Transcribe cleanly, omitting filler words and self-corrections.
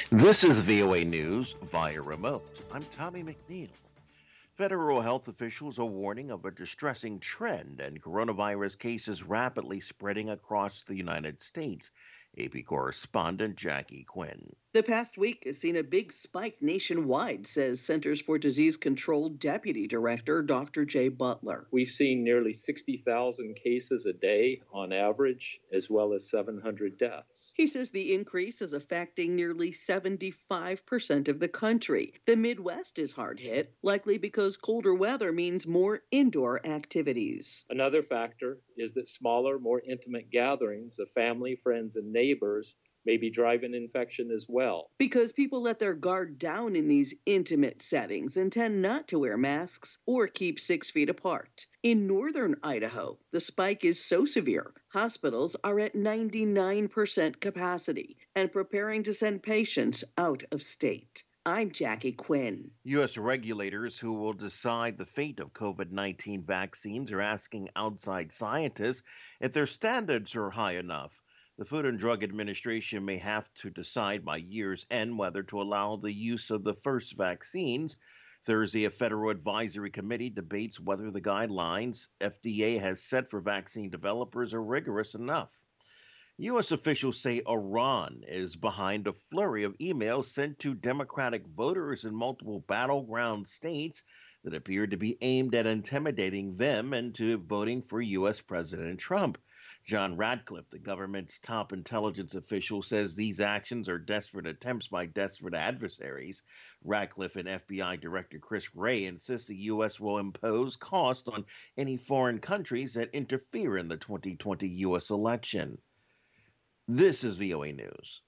This is VOA News via remote. I'm Tommy McNeil. Federal health officials are warning of a distressing trend in coronavirus cases rapidly spreading across the United States. AP correspondent Jackie Quinn. The past week has seen a big spike nationwide, says Centers for Disease Control Deputy Director Dr. Jay Butler. We've seen nearly 60,000 cases a day on average, as well as 700 deaths. He says the increase is affecting nearly 75% of the country. The Midwest is hard hit, likely because colder weather means more indoor activities. Another factor is that smaller, more intimate gatherings of family, friends, and neighbors may be driving infection as well. Because people let their guard down in these intimate settings and tend not to wear masks or keep 6 feet apart. In northern Idaho, the spike is so severe, hospitals are at 99% capacity and preparing to send patients out of state. I'm Jackie Quinn. U.S. regulators who will decide the fate of COVID 19 vaccines are asking outside scientists if their standards are high enough. The Food and Drug Administration may have to decide by year's end whether to allow the use of the first vaccines. Thursday, a federal advisory committee debates whether the guidelines FDA has set for vaccine developers are rigorous enough. U.S. officials say Iran is behind a flurry of emails sent to Democratic voters in multiple battleground states that appear to be aimed at intimidating them into voting for U.S. President Trump. John Radcliffe, the government's top intelligence official, says these actions are desperate attempts by desperate adversaries. Radcliffe and FBI Director Chris Wray insist the U.S. will impose costs on any foreign countries that interfere in the 2020 U.S. election. This is VOA News.